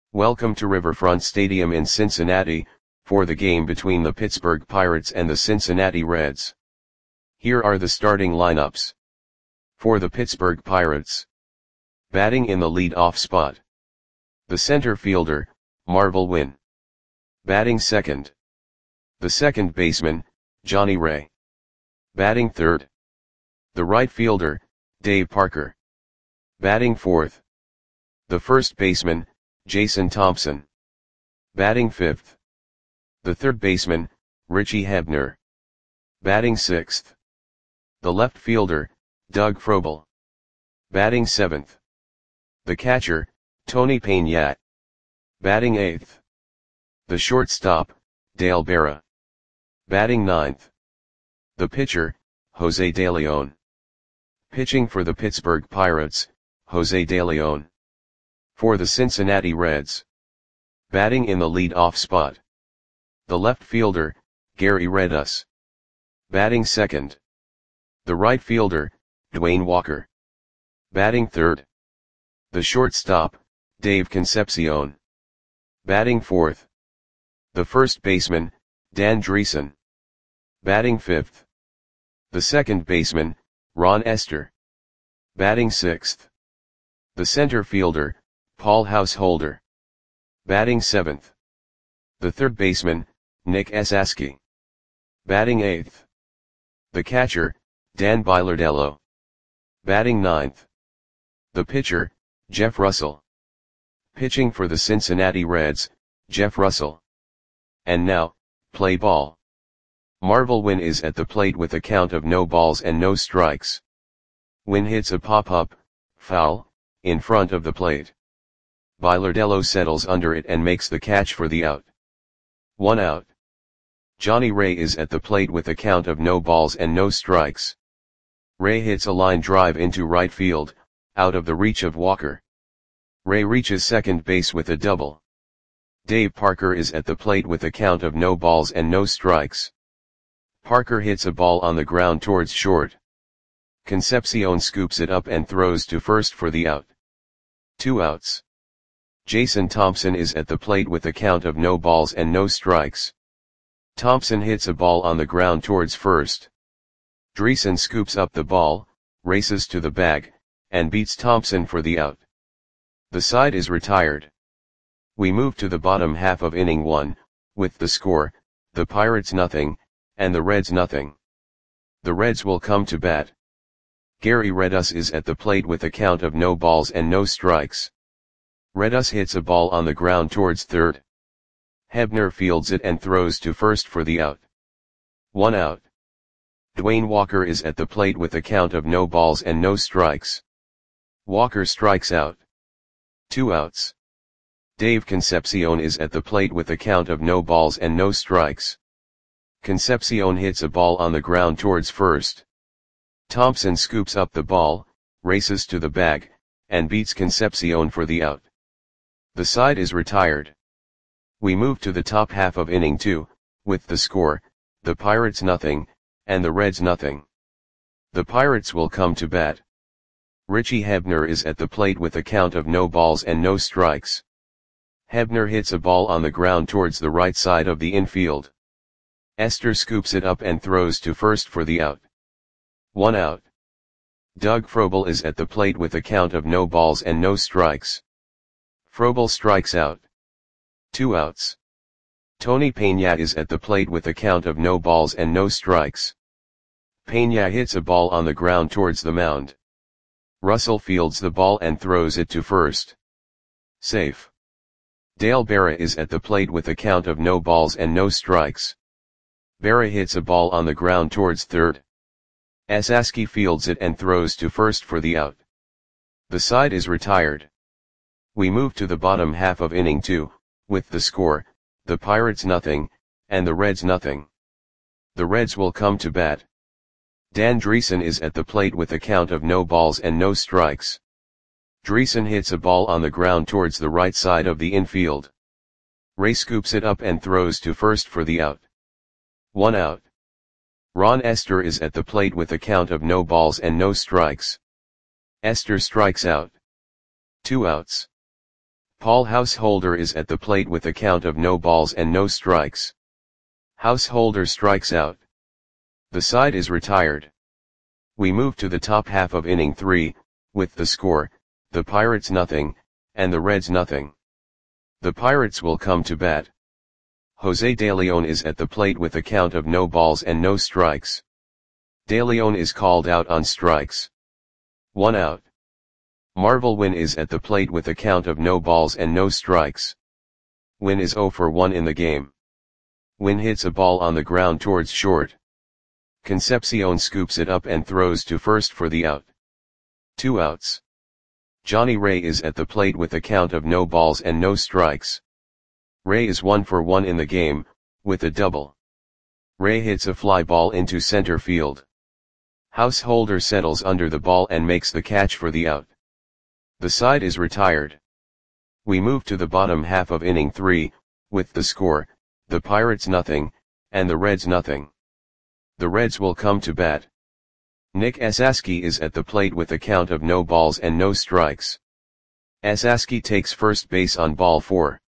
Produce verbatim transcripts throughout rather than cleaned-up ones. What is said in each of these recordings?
Welcome to Riverfront Stadium in Cincinnati, for the game between the Pittsburgh Pirates and the Cincinnati Reds. Here are the starting lineups. For the Pittsburgh Pirates. Batting in the lead-off spot. The center fielder, Marvel Wynn. Batting second. The second baseman, Johnny Ray. Batting third. The right fielder, Dave Parker. Batting fourth. The first baseman, Jason Thompson. Batting fifth. The third baseman, Richie Hebner. Batting sixth. The left fielder, Doug Frobel. Batting seventh. The catcher, Tony Peña. Batting eighth. The shortstop, Dale Berra. Batting ninth. The pitcher, Jose De Leon. Pitching for the Pittsburgh Pirates, Jose De Leon. For the Cincinnati Reds. Batting in the lead-off spot. The left fielder, Gary Redus. Batting second. The right fielder, Dwayne Walker. Batting third. The shortstop, Dave Concepcion. Batting fourth. The first baseman, Dan Dreesen. Batting fifth. The second baseman, Ron Esther. Batting sixth. The center fielder, Paul Householder. Batting seventh. The third baseman, Nick Esasky. Batting eighth. The catcher, Dan Bilardello. Batting ninth. The pitcher, Jeff Russell. Pitching for the Cincinnati Reds, Jeff Russell. And now, play ball. Marvel Wynn is at the plate with a count of no balls and no strikes. Wynn hits a pop-up, foul, in front of the plate. Bilardello settles under it and makes the catch for the out. One out. Johnny Ray is at the plate with a count of no balls and no strikes. Ray hits a line drive into right field, out of the reach of Walker. Ray reaches second base with a double. Dave Parker is at the plate with a count of no balls and no strikes. Parker hits a ball on the ground towards short. Concepcion scoops it up and throws to first for the out. Two outs. Jason Thompson is at the plate with a count of no balls and no strikes. Thompson hits a ball on the ground towards first. Dreesen scoops up the ball, races to the bag, and beats Thompson for the out. The side is retired. We move to the bottom half of inning one, with the score, the Pirates nothing, and the Reds nothing. The Reds will come to bat. Gary Redus is at the plate with a count of no balls and no strikes. Redus hits a ball on the ground towards third. Hebner fields it and throws to first for the out. One out. Dwayne Walker is at the plate with a count of no balls and no strikes. Walker strikes out. Two outs. Dave Concepcion is at the plate with a count of no balls and no strikes. Concepcion hits a ball on the ground towards first. Thompson scoops up the ball, races to the bag, and beats Concepcion for the out. The side is retired. We move to the top half of inning two, with the score, the Pirates nothing, and the Reds nothing. The Pirates will come to bat. Richie Hebner is at the plate with a count of no balls and no strikes. Hebner hits a ball on the ground towards the right side of the infield. Esther scoops it up and throws to first for the out. One out. Doug Frobel is at the plate with a count of no balls and no strikes. Frobel strikes out. Two outs. Tony Peña is at the plate with a count of no balls and no strikes. Peña hits a ball on the ground towards the mound. Russell fields the ball and throws it to first. Safe. Dale Berra is at the plate with a count of no balls and no strikes. Berra hits a ball on the ground towards third. Esasky fields it and throws to first for the out. The side is retired. We move to the bottom half of inning two, with the score, the Pirates nothing, and the Reds nothing. The Reds will come to bat. Dan Dreesen is at the plate with a count of no balls and no strikes. Dreesen hits a ball on the ground towards the right side of the infield. Ray scoops it up and throws to first for the out. One out. Ron Esther is at the plate with a count of no balls and no strikes. Esther strikes out. Two outs. Paul Householder is at the plate with a count of no balls and no strikes. Householder strikes out. The side is retired. We move to the top half of inning three, with the score, the Pirates nothing, and the Reds nothing. The Pirates will come to bat. Jose De Leon is at the plate with a count of no balls and no strikes. De Leon is called out on strikes. One out. Marvel Wynn is at the plate with a count of no balls and no strikes. Wynn is oh for one in the game. Wynn hits a ball on the ground towards short. Concepcion scoops it up and throws to first for the out. Two outs. Johnny Ray is at the plate with a count of no balls and no strikes. Ray is one for one in the game, with a double. Ray hits a fly ball into center field. Householder settles under the ball and makes the catch for the out. The side is retired. We move to the bottom half of inning three, with the score, the Pirates nothing, and the Reds nothing. The Reds will come to bat. Nick Esasky is at the plate with a count of no balls and no strikes. Esasky takes first base on ball four.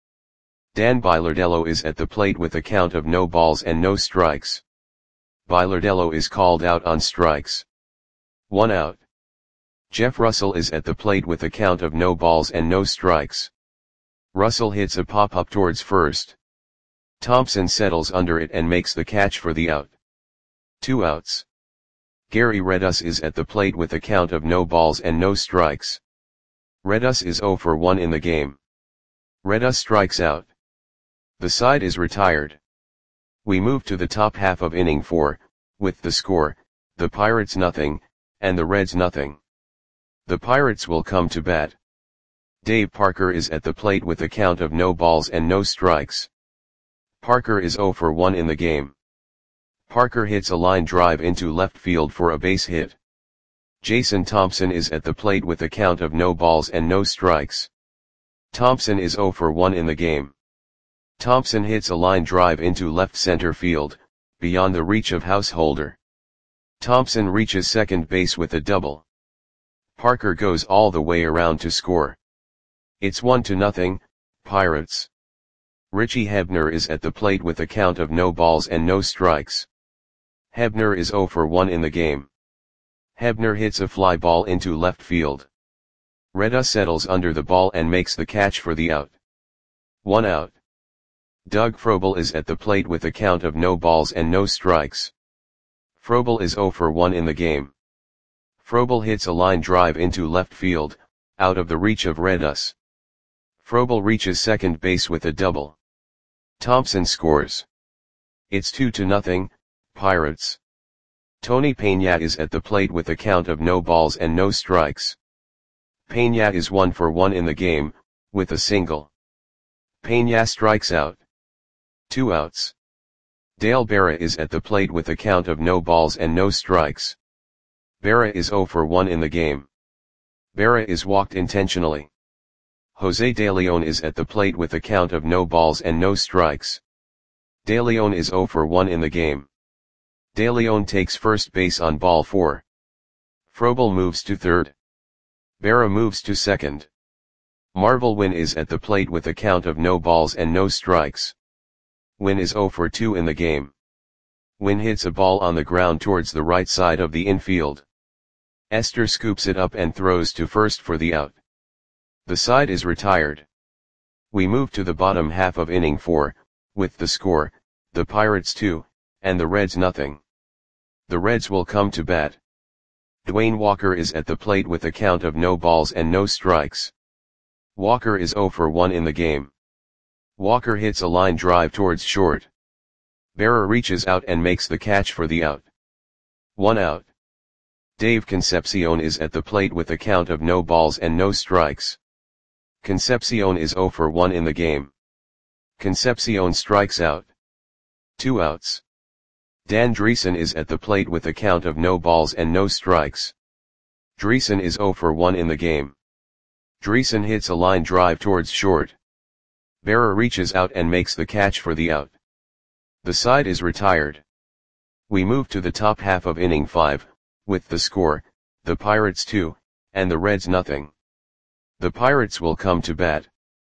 Dan Bilardello is at the plate with a count of no balls and no strikes. Bilardello is called out on strikes. One out. Jeff Russell is at the plate with a count of no balls and no strikes. Russell hits a pop-up towards first. Thompson settles under it and makes the catch for the out. Two outs. Gary Redus is at the plate with a count of no balls and no strikes. Redus is oh for one in the game. Redus strikes out. The side is retired. We move to the top half of inning four, with the score, the Pirates nothing, and the Reds nothing. The Pirates will come to bat. Dave Parker is at the plate with a count of no balls and no strikes. Parker is oh for one in the game. Parker hits a line drive into left field for a base hit. Jason Thompson is at the plate with a count of no balls and no strikes. Thompson is oh for one in the game. Thompson hits a line drive into left center field, beyond the reach of Householder. Thompson reaches second base with a double. Parker goes all the way around to score. It's one to nothing, Pirates. Richie Hebner is at the plate with a count of no balls and no strikes. Hebner is oh for one in the game. Hebner hits a fly ball into left field. Redus settles under the ball and makes the catch for the out. One out. Doug Frobel is at the plate with a count of no balls and no strikes. Frobel is oh for one in the game. Frobel hits a line drive into left field, out of the reach of Redus. Frobel reaches second base with a double. Thompson scores. It's two to nothing, Pirates. Tony Peña is at the plate with a count of no balls and no strikes. Peña is one for one in the game, with a single. Peña strikes out. Two outs. Dale Berra is at the plate with a count of no balls and no strikes. Berra is oh for one in the game. Berra is walked intentionally. Jose De Leon is at the plate with a count of no balls and no strikes. De Leon is oh for one in the game. De Leon takes first base on ball four. Frobel moves to third. Berra moves to second. Marvel Wynn is at the plate with a count of no balls and no strikes. Wynn is oh for two in the game. Wynn hits a ball on the ground towards the right side of the infield. Esther scoops it up and throws to first for the out. The side is retired. We move to the bottom half of inning four, with the score, the Pirates two, and the Reds nothing. The Reds will come to bat. Dwayne Walker is at the plate with a count of no balls and no strikes. Walker is oh for one in the game. Walker hits a line drive towards short. Berra reaches out and makes the catch for the out. One out. Dave Concepcion is at the plate with a count of no balls and no strikes. Concepcion is oh for one in the game. Concepcion strikes out. Two outs. Dan Dreesen is at the plate with a count of no balls and no strikes. Dreesen is oh for one in the game. Dreesen hits a line drive towards short. Berra reaches out and makes the catch for the out. The side is retired. We move to the top half of inning five, with the score, the Pirates two, and the Reds nothing. The Pirates will come to bat.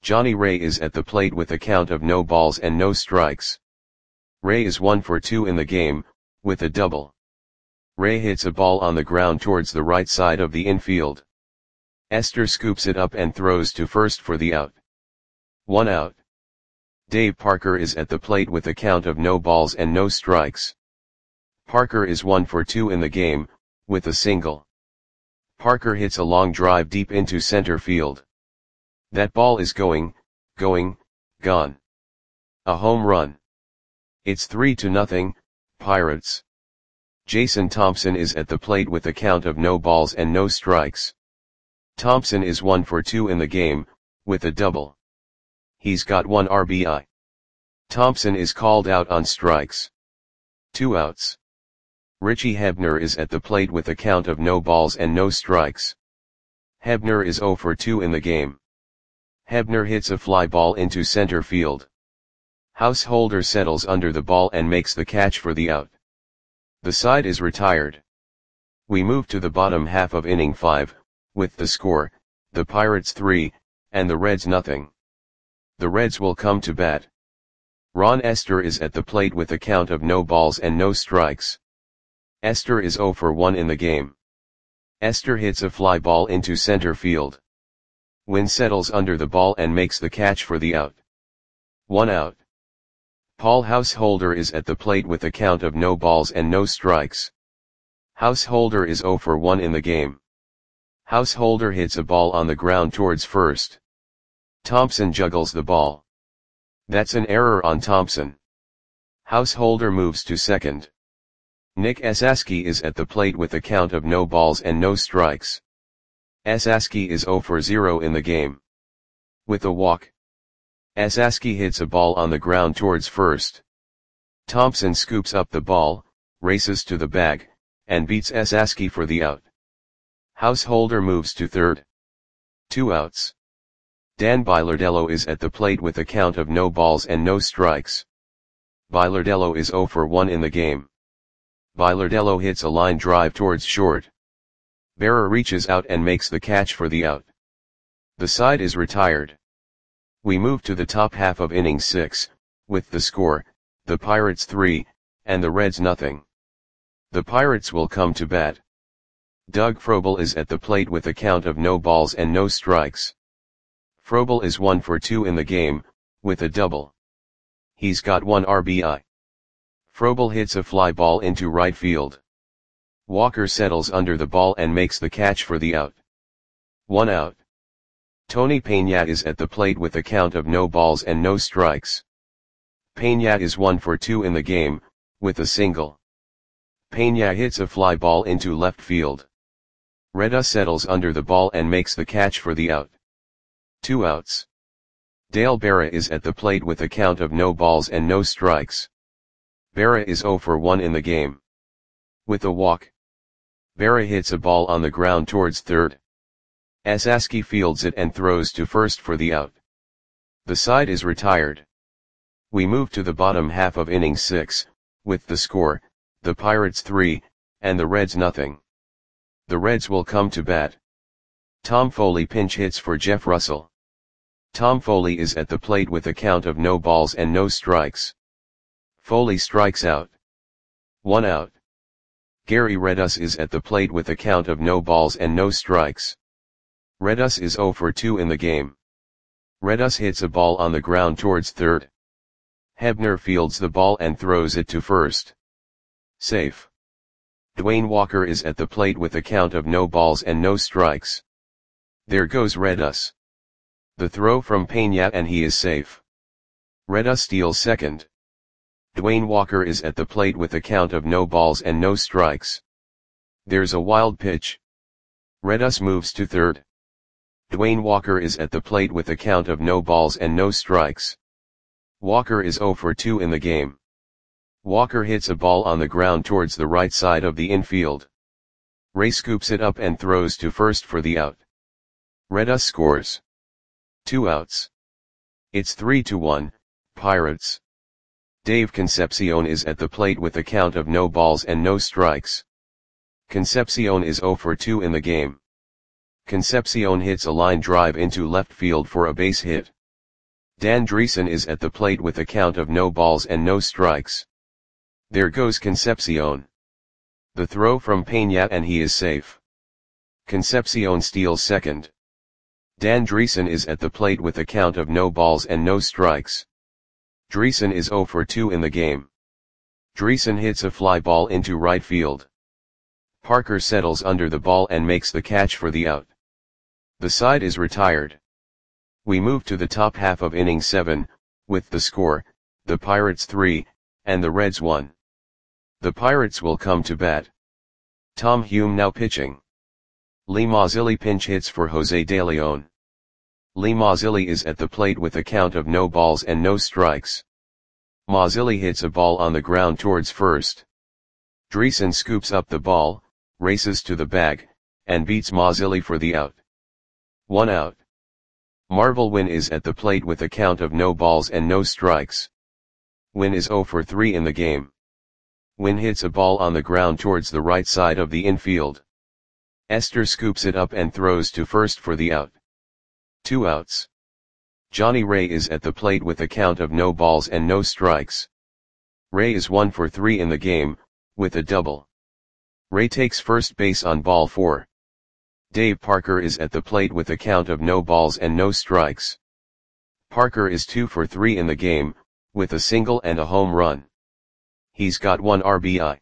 Johnny Ray is at the plate with a count of no balls and no strikes. Ray is one for two in the game, with a double. Ray hits a ball on the ground towards the right side of the infield. Esther scoops it up and throws to first for the out. One out. Dave Parker is at the plate with a count of no balls and no strikes. Parker is one for two in the game, with a single. Parker hits a long drive deep into center field. That ball is going, going, gone. A home run. It's three to nothing, Pirates. Jason Thompson is at the plate with a count of no balls and no strikes. Thompson is one for two in the game, with a double. He's got one R B I. Thompson is called out on strikes. Two outs. Richie Hebner is at the plate with a count of no balls and no strikes. Hebner is zero for two in the game. Hebner hits a fly ball into center field. Householder settles under the ball and makes the catch for the out. The side is retired. We move to the bottom half of inning five, with the score, the Pirates three, and the Reds nothing. The Reds will come to bat. Ron Esther is at the plate with a count of no balls and no strikes. Esther is zero for one in the game. Esther hits a fly ball into center field. Wynn settles under the ball and makes the catch for the out. One out. Paul Householder is at the plate with a count of no balls and no strikes. Householder is zero for one in the game. Householder hits a ball on the ground towards first. Thompson juggles the ball. That's an error on Thompson. Householder moves to second. Nick Esaski is at the plate with a count of no balls and no strikes. Esaski is zero for zero in the game. With a walk. Esaski hits a ball on the ground towards first. Thompson scoops up the ball, races to the bag, and beats Esaski for the out. Householder moves to third. Two outs. Dan Bilardello is at the plate with a count of no balls and no strikes. Bilardello is zero for one in the game. Bilardello hits a line drive towards short. Berra reaches out and makes the catch for the out. The side is retired. We move to the top half of inning six, with the score, the Pirates three, and the Reds nothing. The Pirates will come to bat. Doug Frobel is at the plate with a count of no balls and no strikes. Frobel is one for two in the game, with a double. He's got one R B I. Frobel hits a fly ball into right field. Walker settles under the ball and makes the catch for the out. One out. Tony Peña is at the plate with a count of no balls and no strikes. Peña is one for two in the game, with a single. Peña hits a fly ball into left field. Reda settles under the ball and makes the catch for the out. Two outs. Dale Berra is at the plate with a count of no balls and no strikes. Berra is zero for one in the game. With a walk. Berra hits a ball on the ground towards third. Esaski fields it and throws to first for the out. The side is retired. We move to the bottom half of inning six, with the score, the Pirates three, and the Reds nothing. The Reds will come to bat. Tom Foley pinch hits for Jeff Russell. Tom Foley is at the plate with a count of no balls and no strikes. Foley strikes out. One out. Gary Redus is at the plate with a count of no balls and no strikes. Redus is zero for two in the game. Redus hits a ball on the ground towards third. Hebner fields the ball and throws it to first. Safe. Dwayne Walker is at the plate with a count of no balls and no strikes. There goes Redus. The throw from Peña and he is safe. Redus steals second. Dwayne Walker is at the plate with a count of no balls and no strikes. There's a wild pitch. Redus moves to third. Dwayne Walker is at the plate with a count of no balls and no strikes. Walker is zero for two in the game. Walker hits a ball on the ground towards the right side of the infield. Ray scoops it up and throws to first for the out. Redus scores. Two outs. It's three to one, Pirates. Dave Concepcion is at the plate with a count of no balls and no strikes. Concepcion is zero for two in the game. Concepcion hits a line drive into left field for a base hit. Dan Dreesen is at the plate with a count of no balls and no strikes. There goes Concepcion. The throw from Peña and he is safe. Concepcion steals second. Dan Dreesen is at the plate with a count of no balls and no strikes. Dreesen is zero for two in the game. Dreesen hits a fly ball into right field. Parker settles under the ball and makes the catch for the out. The side is retired. We move to the top half of inning seven, with the score, the Pirates three, and the Reds one. The Pirates will come to bat. Tom Hume now pitching. Lee Mazzilli pinch hits for Jose De Leon. Lee Mazzilli is at the plate with a count of no balls and no strikes. Mazzilli hits a ball on the ground towards first. Dreesen scoops up the ball, races to the bag, and beats Mazzilli for the out. One out. Marvel Wynn is at the plate with a count of no balls and no strikes. Wynn is zero for three in the game. Wynn hits a ball on the ground towards the right side of the infield. Esther scoops it up and throws to first for the out. Two outs. Johnny Ray is at the plate with a count of no balls and no strikes. Ray is one for three in the game, with a double. Ray takes first base on ball four. Dave Parker is at the plate with a count of no balls and no strikes. Parker is two for three in the game, with a single and a home run. He's got one R B I.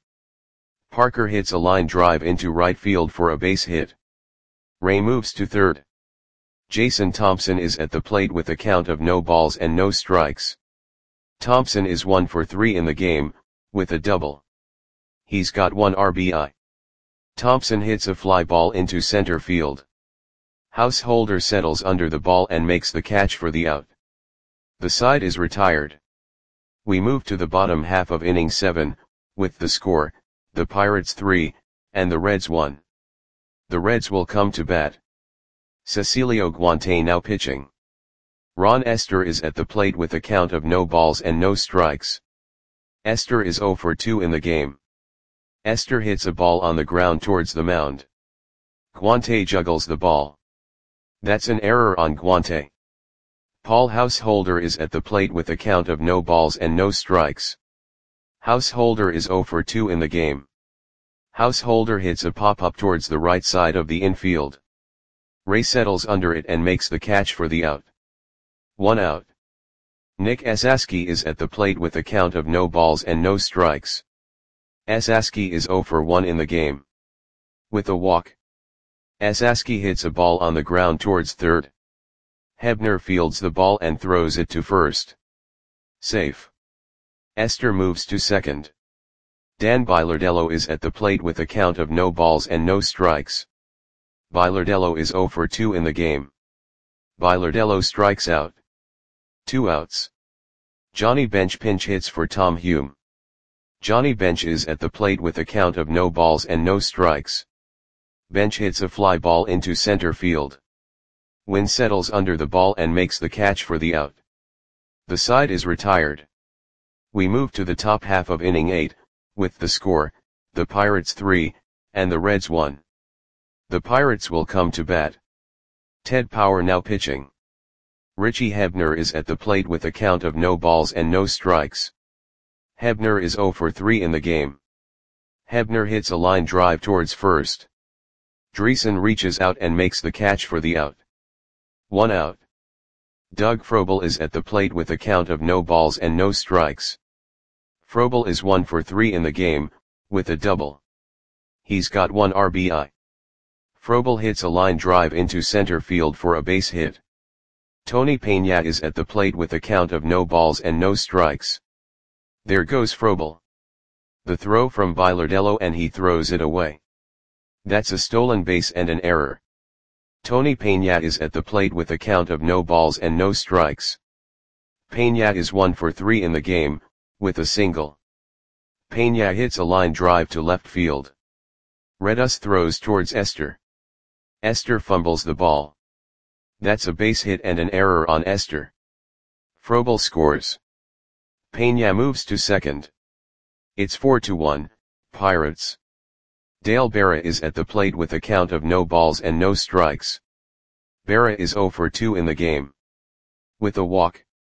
Parker hits a line drive into right field for a base hit. Ray moves to third. Jason Thompson is at the plate with a count of no balls and no strikes. Thompson is one for three in the game, with a double. He's got one R B I. Thompson hits a fly ball into center field. Householder settles under the ball and makes the catch for the out. The side is retired. We move to the bottom half of inning seven, with the score, the Pirates three, and the Reds one. The Reds will come to bat. Cecilio Guante now pitching. Ron Esther is at the plate with a count of no balls and no strikes. Esther is zero for two in the game. Esther hits a ball on the ground towards the mound. Guante juggles the ball. That's an error on Guante. Paul Householder is at the plate with a count of no balls and no strikes. Householder is zero for two in the game. Householder hits a pop-up towards the right side of the infield. Ray settles under it and makes the catch for the out. One out. Nick Esaski is at the plate with a count of no balls and no strikes. Esaski is zero for one in the game. With a walk. Esaski hits a ball on the ground towards third. Hebner fields the ball and throws it to first. Safe. Esther moves to second. Dan Bilardello is at the plate with a count of no balls and no strikes. Bilardello is zero for two in the game. Bilardello strikes out. Two outs. Johnny Bench pinch hits for Tom Hume. Johnny Bench is at the plate with a count of no balls and no strikes. Bench hits a fly ball into center field. Wynn settles under the ball and makes the catch for the out. The side is retired. We move to the top half of inning eight, with the score, the Pirates three, and the Reds one. The Pirates will come to bat. Ted Power now pitching. Richie Hebner is at the plate with a count of no balls and no strikes. Hebner is zero for three in the game. Hebner hits a line drive towards first. Dreesen reaches out and makes the catch for the out. One out. Doug Frobel is at the plate with a count of no balls and no strikes. Frobel is one for three in the game, with a double. He's got one R B I. Frobel hits a line drive into center field for a base hit. Tony Peña is at the plate with a count of no balls and no strikes. There goes Frobel. The throw from Bilardello and he throws it away. That's a stolen base and an error. Tony Peña is at the plate with a count of no balls and no strikes. Peña is one for three in the game, with a single. Peña hits a line drive to left field. Redus throws towards Esther. Esther fumbles the ball. That's a base hit and an error on Esther. Frobel scores. Peña moves to second. It's four to one, Pirates. Dale Berra is at the plate with a count of no balls and no strikes. Berra is zero for two in the game. With a walk.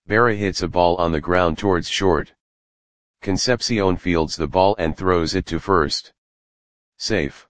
Berra hits a ball on the ground towards short. Concepcion fields the ball and throws it to first. Safe.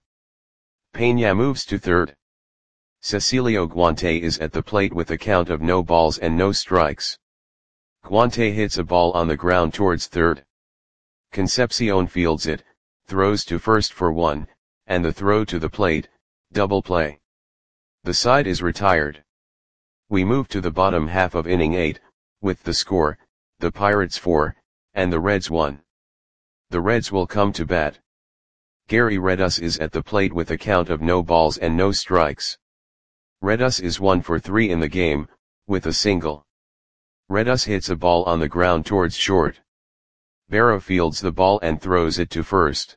Peña moves to third. Cecilio Guante is at the plate with a count of no balls and no strikes. Guante hits a ball on the ground towards third. Concepcion fields it, throws to first for one, and the throw to the plate, double play. The side is retired. We move to the bottom half of inning eight, with the score, the Pirates four, and the Reds one. The Reds will come to bat. Gary Redus is at the plate with a count of no balls and no strikes. Redus is one for three in the game, with a single. Redus hits a ball on the ground towards short. Berra fields the ball and throws it to first.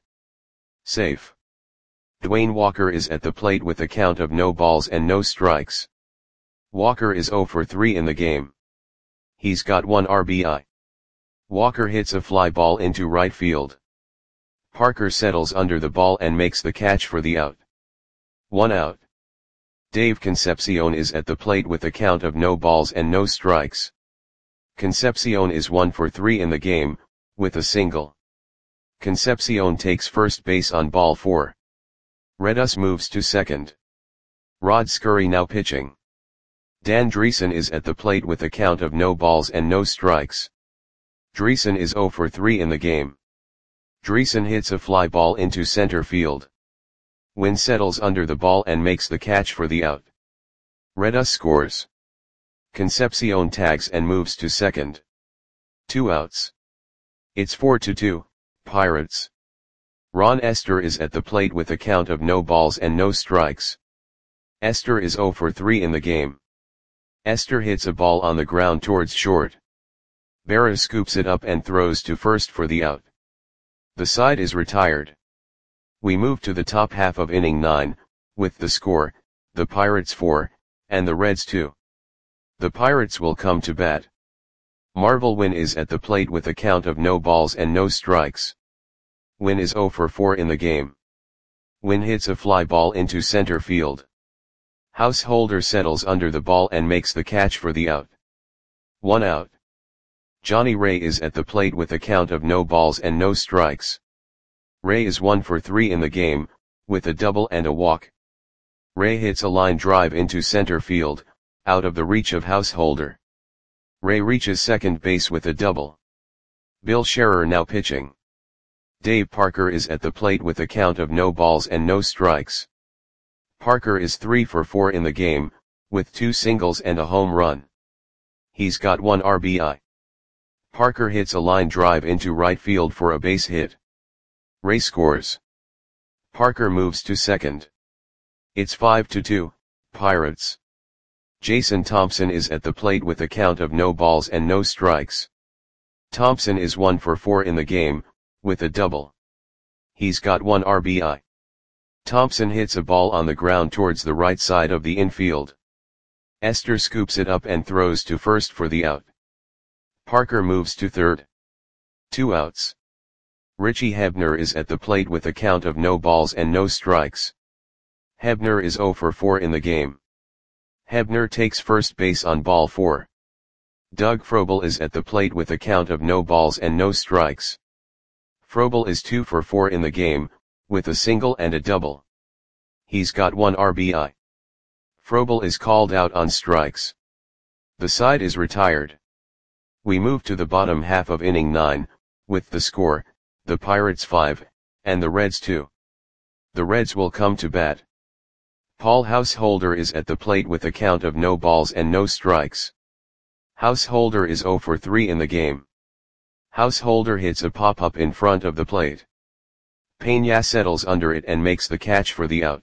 Safe. Dwayne Walker is at the plate with a count of no balls and no strikes. Walker is zero for three in the game. He's got one R B I. Walker hits a fly ball into right field. Parker settles under the ball and makes the catch for the out. One out. Dave Concepcion is at the plate with a count of no balls and no strikes. Concepcion is one for three in the game, with a single. Concepcion takes first base on ball four. Redus moves to second. Rod Scurry now pitching. Dan Dreesen is at the plate with a count of no balls and no strikes. Dreesen is zero for three in the game. Dreesen hits a fly ball into center field. Wynn settles under the ball and makes the catch for the out. Redus scores. Concepcion tags and moves to second. Two outs. It's four to two, Pirates. Ron Esther is at the plate with a count of no balls and no strikes. Esther is zero for three in the game. Esther hits a ball on the ground towards short. Berra scoops it up and throws to first for the out. The side is retired. We move to the top half of inning nine, with the score, the Pirates four, and the Reds two. The Pirates will come to bat. Marvel Wynn is at the plate with a count of no balls and no strikes. Wynn is zero for four in the game. Wynn hits a fly ball into center field. Householder settles under the ball and makes the catch for the out. One out. Johnny Ray is at the plate with a count of no balls and no strikes. Ray is one for three in the game, with a double and a walk. Ray hits a line drive into center field, out of the reach of Householder. Ray reaches second base with a double. Bill Scherer now pitching. Dave Parker is at the plate with a count of no balls and no strikes. Parker is three for four in the game, with two singles and a home run. He's got one R B I. Parker hits a line drive into right field for a base hit. Ray scores. Parker moves to second. It's five to two, Pirates. Jason Thompson is at the plate with a count of no balls and no strikes. Thompson is one for four in the game, with a double. He's got one R B I. Thompson hits a ball on the ground towards the right side of the infield. Esther scoops it up and throws to first for the out. Parker moves to third. Two outs. Richie Hebner is at the plate with a count of no balls and no strikes. Hebner is zero for four in the game. Hebner takes first base on ball four. Doug Frobel is at the plate with a count of no balls and no strikes. Frobel is two for four in the game, with a single and a double. He's got one R B I. Frobel is called out on strikes. The side is retired. We move to the bottom half of inning nine, with the score, the Pirates five, and the Reds two. The Reds will come to bat. Paul Householder is at the plate with a count of no balls and no strikes. Householder is zero for three in the game. Householder hits a pop-up in front of the plate. Peña settles under it and makes the catch for the out.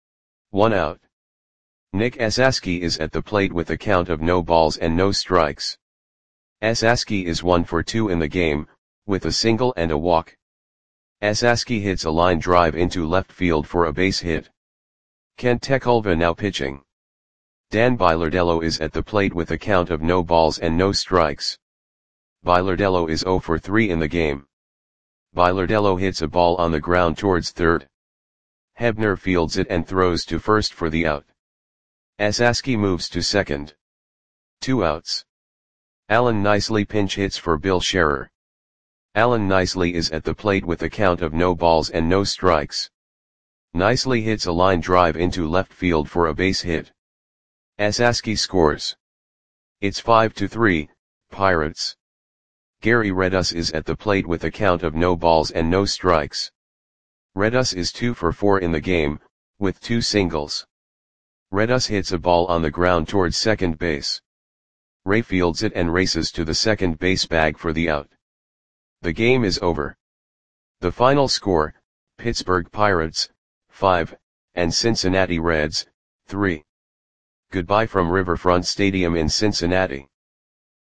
One out. Nick Esaski is at the plate with a count of no balls and no strikes. Esaski is one for two in the game, with a single and a walk. Esaski hits a line drive into left field for a base hit. Kent Tekulve now pitching. Dan Bilardello is at the plate with a count of no balls and no strikes. Bilardello is zero for three in the game. Bilardello hits a ball on the ground towards third. Hebner fields it and throws to first for the out. Esaski moves to second. Two outs. Allen nicely pinch hits for Bill Scherer. Allen nicely is at the plate with a count of no balls and no strikes. Nicely hits a line drive into left field for a base hit. Esaski scores. It's five to three, Pirates. Gary Redus is at the plate with a count of no balls and no strikes. Redus is two for four in the game, with two singles. Redus hits a ball on the ground towards second base. Ray fields it and races to the second base bag for the out. The game is over. The final score, Pittsburgh Pirates, five, and Cincinnati Reds, three. Goodbye from Riverfront Stadium in Cincinnati.